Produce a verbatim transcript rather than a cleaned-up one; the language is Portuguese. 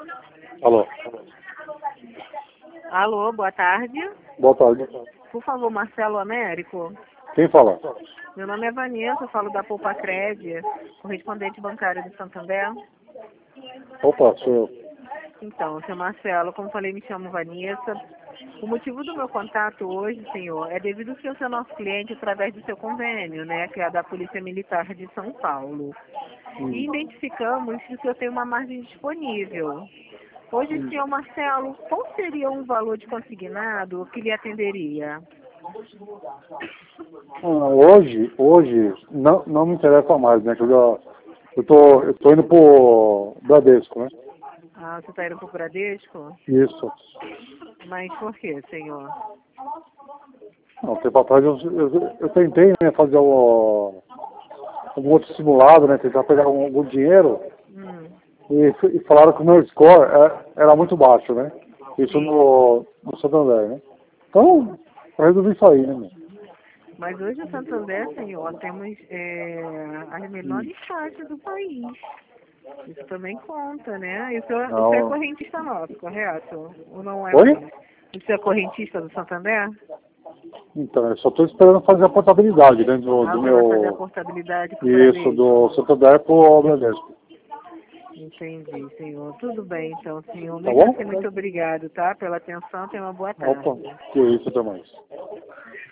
Alô. Alô, boa tarde. Boa tarde. Por favor, Marcelo Américo. Quem fala? Meu nome é Vanessa, eu falo da Poupa Cred, correspondente bancário de Santander. Opa, sou eu. Então, seu Marcelo, como falei, me chamo Vanessa. O motivo do meu contato hoje, senhor, é devido que eu sou nosso cliente através do seu convênio, né, que é a da Polícia Militar de São Paulo. Hum. E identificamos que o senhor tem uma margem disponível. Hoje, Hum. senhor Marcelo, qual seria um valor de consignado que lhe atenderia? Ah, hoje, hoje, não, não me interessa mais, né? Que eu já. Eu tô, eu tô indo pro Bradesco, né? Ah, você está indo para o Bradesco? Isso. Mas por quê, senhor? Não, tempo atrás eu, eu, eu tentei, né, fazer o, um outro simulado, né? Tentar pegar algum, algum dinheiro Hum, e, e falaram que o meu score era, era muito baixo, né? Isso sim. no, no Santander, né? Então, eu resolvi sair, né, meu? Mas hoje em Santander, senhor, temos é, as Hum. menores taxas do país. Isso também conta, né? E o senhor, o senhor é Não. correntista nosso, correto? Ou não é Oi? mais? O senhor é correntista do Santander? Então, eu só estou esperando fazer a portabilidade dentro do, Ah, do você vai fazer a meu. portabilidade para o Isso, do Bradesco? Santander pro Bradesco. Entendi, senhor. Tudo bem, então, senhor. Tá Mesmo bom? assim, muito obrigado, tá? Pela atenção. Tenha uma boa Opa, tarde. que isso, até mais.